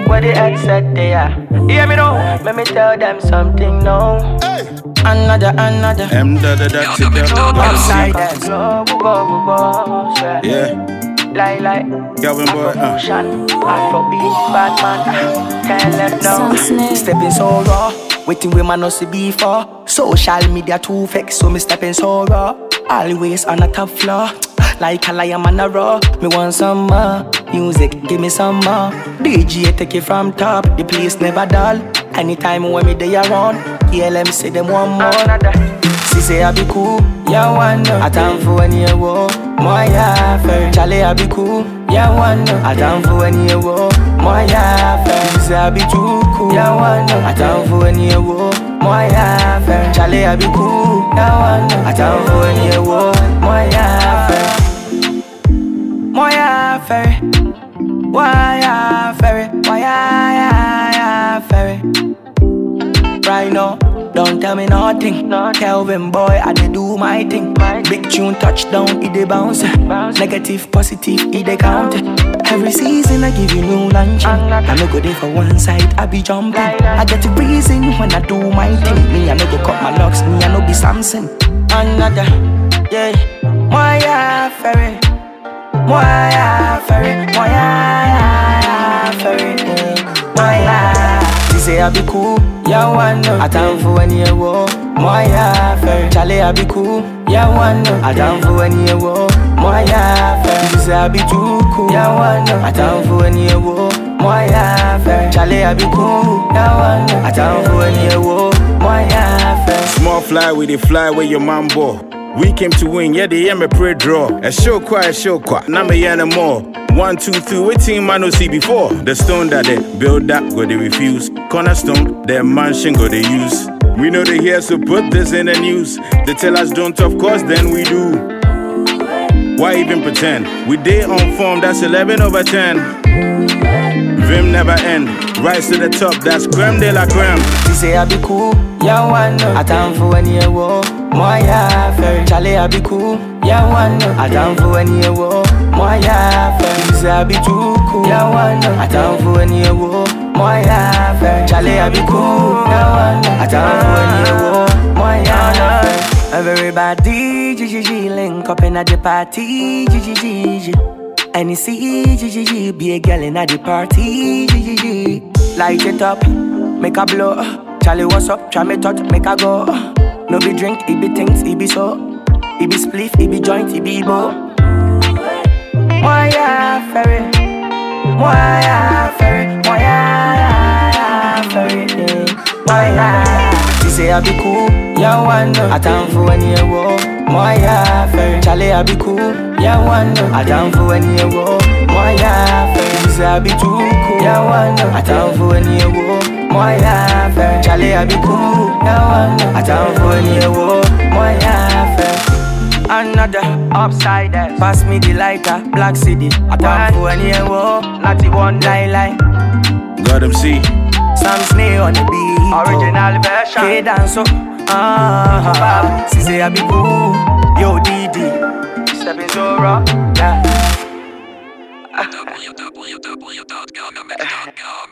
where the headset they are. Hear me now, let me tell them something now. Hey. Another Outside that go, yeah. Like Calvin boy, Afrobeat, Batman, can't let no. Stepping so raw, waiting with my no see before. Social media too fake, so me stepping so raw. Always on a top floor, like a lion on a raw. Me want some more music, give me some more. DJ take it from top, the place never dull. Anytime when me they around, KLM say them one more. She say I be cool, yeah one no. I time for when you walk, my fair. Charlie I be cool, yeah one no. I time for when you walk, my fair. She say I be too cool, yeah one no. I time for when you walk, my fair. Charlie I be cool, yeah one no. I time for when you walk, my fair. My fair, why fair, why fair. Right now, don't tell me nothing. Calvin boy, I dey do my thing. Big tune touchdown, it dey bounce. Negative, positive, it dey count. Every season I give you new lunch. I no go there for one side, I be jumping. I get a reason when I do my thing. Me, I no go cut my locks, me, I no be Samson. Another, yeah. Moya ferry, Moya ferry, Moya ferry, Moya. She say I be cool, yeah one no. I time for when you walk, Moya ferry. Charlie I be cool, yeah one no. I time for when you walk, Moya ferry. She say I be too cool, yeah one no. I time for when you walk, Moya ferry. Charlie I be cool, yeah one no. I time for when you walk, Moya ferry. small fly with the fly where your man ball. We came to win, yeah, they me pray draw. A show qua, now me no more. 1, 2, 3, what team I no see before? The stone that they build up, go they refuse. Cornerstone, their mansion go they use. We know they here, so put this in the news. They tell us don't, of course, then we do. Why even pretend? We day on form, that's 11 over 10. Vim never end, rise to the top, that's creme de la creme. She say I be cool, yeah one no. I time for when you walk, Moya ferry. Charlie I be cool, yeah one no. I time for when you walk, Moya ferry. She say I be too cool, yeah one no. I time for when you walk, Moya ferry. Charlie I be cool, yeah one no. I time for when you walk, Moya ferry. Everybody, GGG, link up in at the party, GGG. And you see, GGG, be a girl in at the party, GGG. Light it up, make a blow. Charlie, what's up? Try me thought, make a go. No be drink, it be things, it be so. It be spliff, it be joint, it be bow. Moya ferry, Moya ferry, Moya ferry, Moya. She say I be cool, yeah one no. I time for when you walk, Moya ferry. Charlie I be cool, yeah one no. I time for when you walk, Moya ferry. She say I be too cool, yeah one no. I time for when you walk, Moya ferry. Charlie I be cool, yeah one no. I time for when you walk, Moya ferry. Another upside down, pass me the lighter, Black City. I time for when you walk, not the one lie. Got them see. Sam Snake on the beat, original version. K-dance up, she say I be cool, yo DD. Stepping so raw, yeah. www.gumx.com